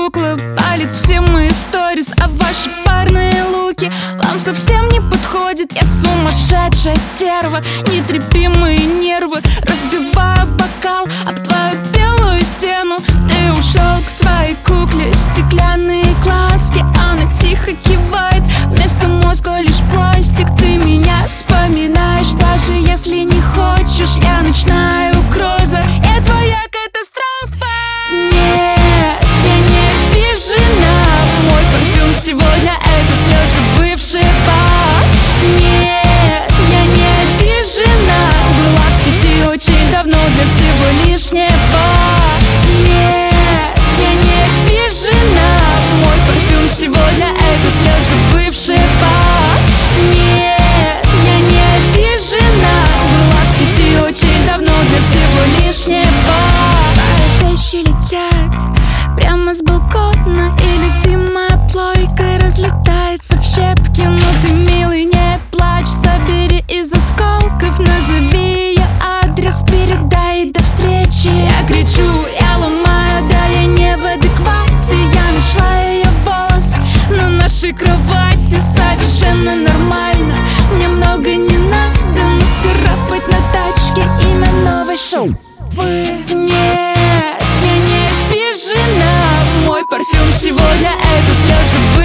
кукла палит все мои сторис, а ваши парные луки вам совсем не подходят. Я сумасшедшая стерва, нетрепимые нервы, разбиваю бокал об твою белую стену. Ты ушел к своей кукле, стеклянные глазки, она тихо кивает, вместо мозга лишь пластик. Ты меня вспоминаешь, даже если не хочешь. Я ночная угроза, я твоя катастрофа. Нет, я не обижена, мой парфюм сегодня это слезы бывшего. Нет, я не обижена, была в сети очень давно для всего лишнего. Нет, я не обижена, мой парфюм сегодня это слезы бывшего. Нет, я не обижена, была в сети очень давно для всего лишнего. Твои вещи летят прямо с балкона, и любимая плойка разлетается в щепки. Но ты, милый, не плачь, собери из осколков, назови ее адрес, передай до встречи. Я кричу, я ломаю, да я не в адеквате. Я нашла ее волос на нашей кровати, совершенно нормально, мне много не надо, нацарапать на тачке имя новой шоу. Нет, я не обижена, мой парфюм сегодня это слезы